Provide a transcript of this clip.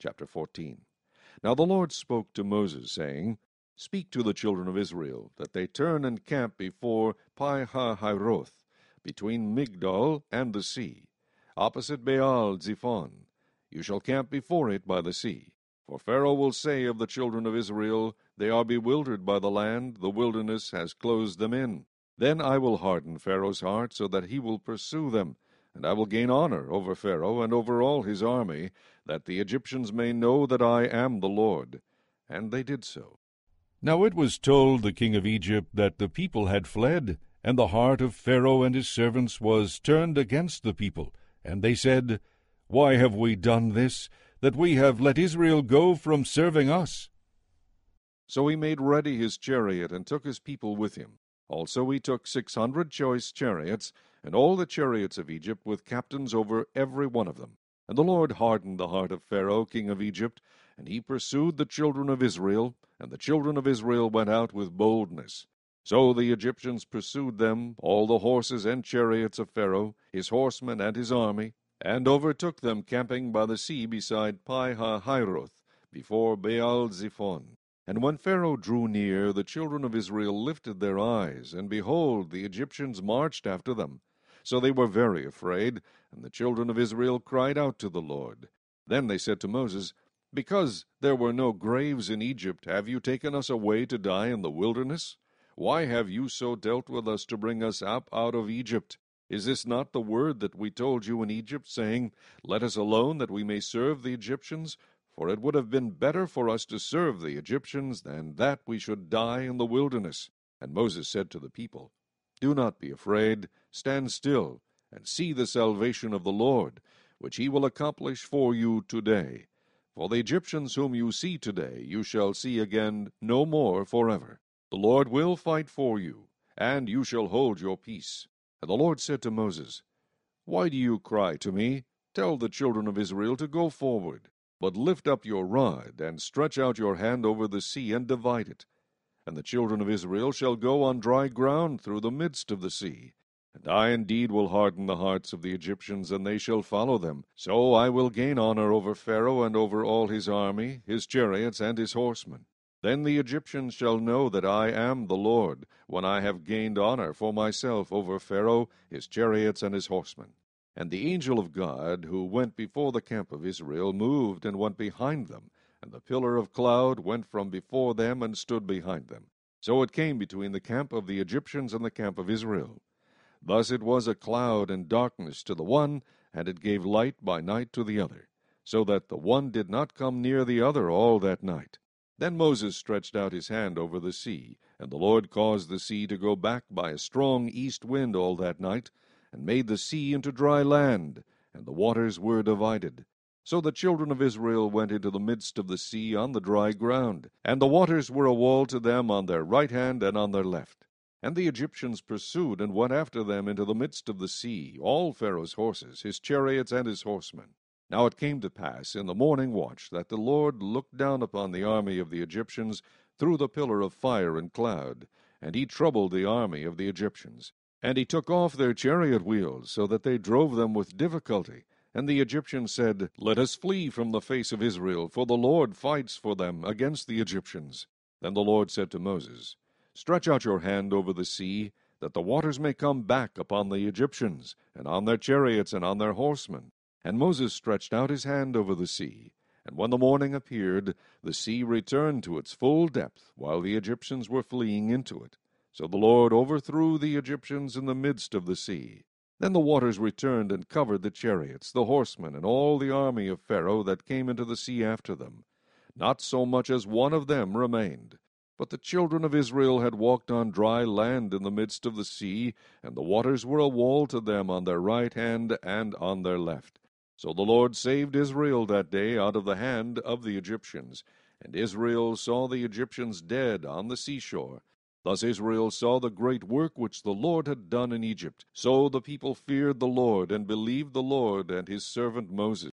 Chapter 14. Now the Lord spoke to Moses, saying, Speak to the children of Israel, that they turn and camp before Pi-hahiroth, between Migdol and the sea, opposite Baal-zephon. You shall camp before it by the sea. For Pharaoh will say of the children of Israel, They are bewildered by the land, the wilderness has closed them in. Then I will harden Pharaoh's heart, so that he will pursue them, and I will gain honor over Pharaoh and over all his army, that the Egyptians may know that I am the Lord. And they did so. Now it was told the king of Egypt that the people had fled, and the heart of Pharaoh and his servants was turned against the people. And they said, Why have we done this, that we have let Israel go from serving us? So he made ready his chariot, and took his people with him. Also he took 600 choice chariots, and all the chariots of Egypt, with captains over every one of them. And the Lord hardened the heart of Pharaoh king of Egypt, and he pursued the children of Israel, and the children of Israel went out with boldness. So the Egyptians pursued them, all the horses and chariots of Pharaoh, his horsemen and his army, and overtook them camping by the sea beside Pi-hahiroth, before Baal-zephon. And when Pharaoh drew near, the children of Israel lifted their eyes, and behold, the Egyptians marched after them. So they were very afraid, and the children of Israel cried out to the Lord. Then they said to Moses, Because there were no graves in Egypt, have you taken us away to die in the wilderness? Why have you so dealt with us to bring us up out of Egypt? Is this not the word that we told you in Egypt, saying, Let us alone, that we may serve the Egyptians? For it would have been better for us to serve the Egyptians than that we should die in the wilderness. And Moses said to the people, Do not be afraid, stand still, and see the salvation of the Lord, which he will accomplish for you today. For the Egyptians whom you see today you shall see again no more forever. The Lord will fight for you, and you shall hold your peace. And the Lord said to Moses, Why do you cry to me? Tell the children of Israel to go forward. But lift up your rod, and stretch out your hand over the sea, and divide it. And the children of Israel shall go on dry ground through the midst of the sea. And I indeed will harden the hearts of the Egyptians, and they shall follow them. So I will gain honor over Pharaoh and over all his army, his chariots, and his horsemen. Then the Egyptians shall know that I am the Lord, when I have gained honor for myself over Pharaoh, his chariots, and his horsemen. And the angel of God, who went before the camp of Israel, moved and went behind them, and the pillar of cloud went from before them and stood behind them. So it came between the camp of the Egyptians and the camp of Israel. Thus it was a cloud and darkness to the one, and it gave light by night to the other, so that the one did not come near the other all that night. Then Moses stretched out his hand over the sea, and the Lord caused the sea to go back by a strong east wind all that night, and made the sea into dry land, and the waters were divided. So the children of Israel went into the midst of the sea on the dry ground, and the waters were a wall to them on their right hand and on their left. And the Egyptians pursued and went after them into the midst of the sea, all Pharaoh's horses, his chariots, and his horsemen. Now it came to pass in the morning watch that the Lord looked down upon the army of the Egyptians through the pillar of fire and cloud, and he troubled the army of the Egyptians. And he took off their chariot wheels, so that they drove them with difficulty. And the Egyptians said, Let us flee from the face of Israel, for the Lord fights for them against the Egyptians. Then the Lord said to Moses, Stretch out your hand over the sea, that the waters may come back upon the Egyptians, and on their chariots, and on their horsemen. And Moses stretched out his hand over the sea. And when the morning appeared, the sea returned to its full depth, while the Egyptians were fleeing into it. So the Lord overthrew the Egyptians in the midst of the sea. Then the waters returned and covered the chariots, the horsemen, and all the army of Pharaoh that came into the sea after them. Not so much as one of them remained. But the children of Israel had walked on dry land in the midst of the sea, and the waters were a wall to them on their right hand and on their left. So the Lord saved Israel that day out of the hand of the Egyptians. And Israel saw the Egyptians dead on the seashore. Thus Israel saw the great work which the Lord had done in Egypt. So the people feared the Lord, and believed the Lord and his servant Moses.